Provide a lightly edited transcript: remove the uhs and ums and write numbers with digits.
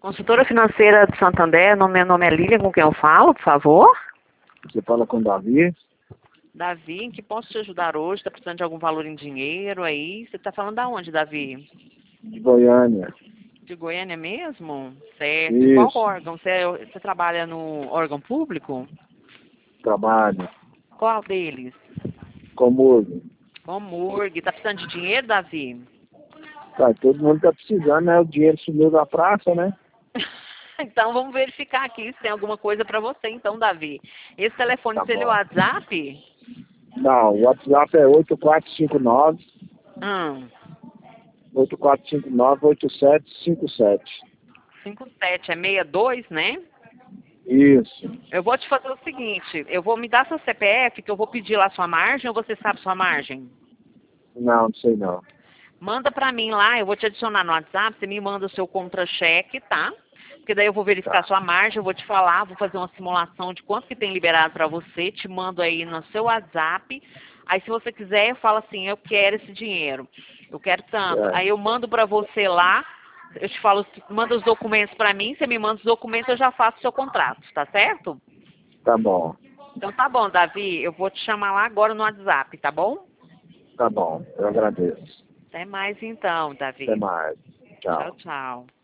Consultora financeira de Santander, meu nome é Lilian, com quem eu falo, por favor? Você fala com o Davi? Davi, em que posso te ajudar hoje? Está precisando de algum valor em dinheiro aí? Você está falando da onde, Davi? De Goiânia. De Goiânia mesmo? Certo. E qual Isso, órgão? Você trabalha no órgão público? trabalho. Qual deles? Comurgo. Comurg. Está precisando de dinheiro, Davi? Tá, todo mundo tá precisando, né? O dinheiro sumiu da praça, né? Então vamos verificar aqui se tem alguma coisa para você, então, Davi. Esse telefone, Tá seu é o bom. WhatsApp? Não, o WhatsApp é 8459 Hum. 8757. 57, é 62, né? Isso. Eu vou te fazer o seguinte, eu vou me dar seu CPF, que eu vou pedir lá sua margem, ou você sabe sua margem? Não sei não. Manda pra mim lá, eu vou te adicionar no WhatsApp, você me manda o seu contra-cheque, tá? Porque daí eu vou verificar Tá. sua margem, eu vou te falar, vou fazer uma simulação de quanto que tem liberado pra você, te mando aí no seu WhatsApp. Aí se você quiser, eu falo assim, eu quero esse dinheiro, eu quero tanto. É, Aí eu mando pra você lá, eu te falo, manda os documentos pra mim, você me manda os documentos, eu já faço o seu contrato, tá certo? tá bom. Então tá bom, Davi, eu vou te chamar lá agora no WhatsApp, tá bom? Tá bom. Eu agradeço. Até mais então, Até Davi. mais. Tchau, Tchau. tchau.